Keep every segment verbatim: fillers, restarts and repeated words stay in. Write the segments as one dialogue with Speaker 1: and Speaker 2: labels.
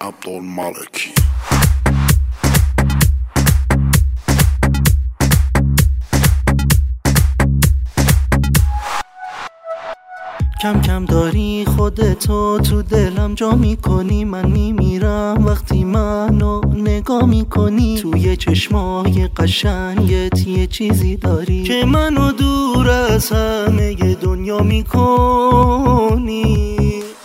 Speaker 1: عبدالمالکی.
Speaker 2: کم کم داری خودتو تو دلم جا میکنی، من میمیرم وقتی منو نگاه میکنی. توی چشمای قشنگت یه چیزی داری که منو دور از همه دنیا میکنی.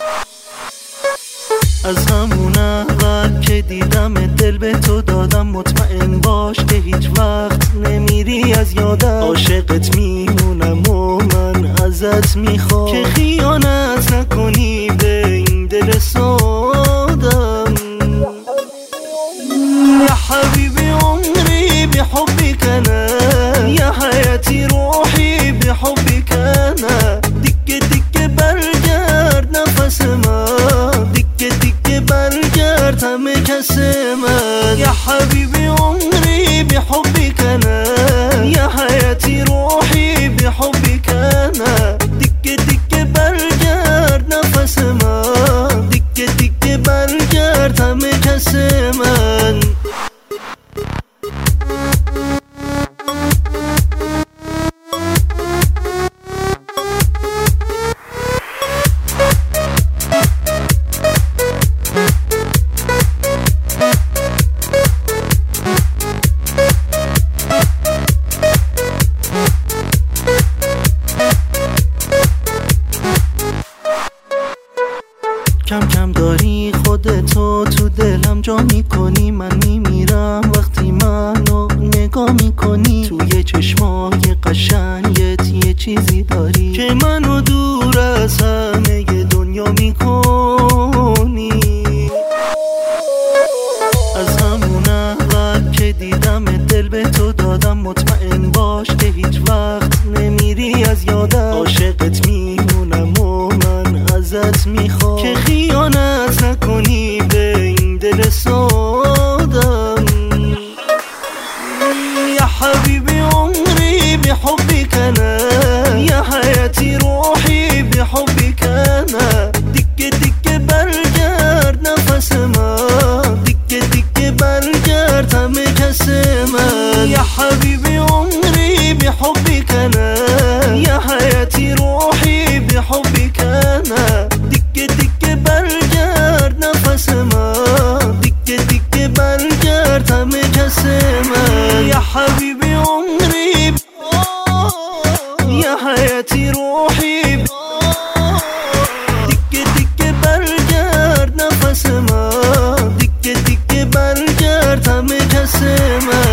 Speaker 2: از همون اول که دیدم دل به تو دادم، مطمئن باش که هیچ وقت نمیری از یادم. عاشقت میمونم و من ازت میخوام که خیانت نکنی به این دل سادم. یا حبیبی عمری بحبك انا، یا حیاتی روحی بحبك انا. دیگه دیگه برگرد نفس من، دیگه دیگه برگرد همه کس من. یا حبیبی عمری بحبك انا، یا حیاتی روحی بحبك انا. دیگه دیگه برگرد نفس من، دیگه دیگه برگرد همه کس من. کم کم داری خودتو تو دلم جا میکنی، من میمیرم وقتی منو نگاه میکنی. توی چشمای قشنگت یه چیزی داری که منو دور از همه دنیا میکنی. از همون اول که دیدم دل به تو دادم، مطمئن باش که هیچ وقت نمیری از یادم. عاشقت میمونم و من ازت میخوام که خیانت نکنی به این دل سادم. یا حبیبی عمری بحبك انا، یا حیاتی روحی بحبك انا. دیگه دیگه برگرد نفس من، دیگه دیگه برگرد همه کس من. یا حبیبی عمری بحبك انا، یا حیاتی روحی بحبك انا. دیگه دیگه برگرد نفس من، دیگه دیگه برگرد همه کس من. یا حبیبی عمری، یا حیاتی روحی، دیگه دیگه برگرد نفس من، دیگه دیگه برگرد همه کس من.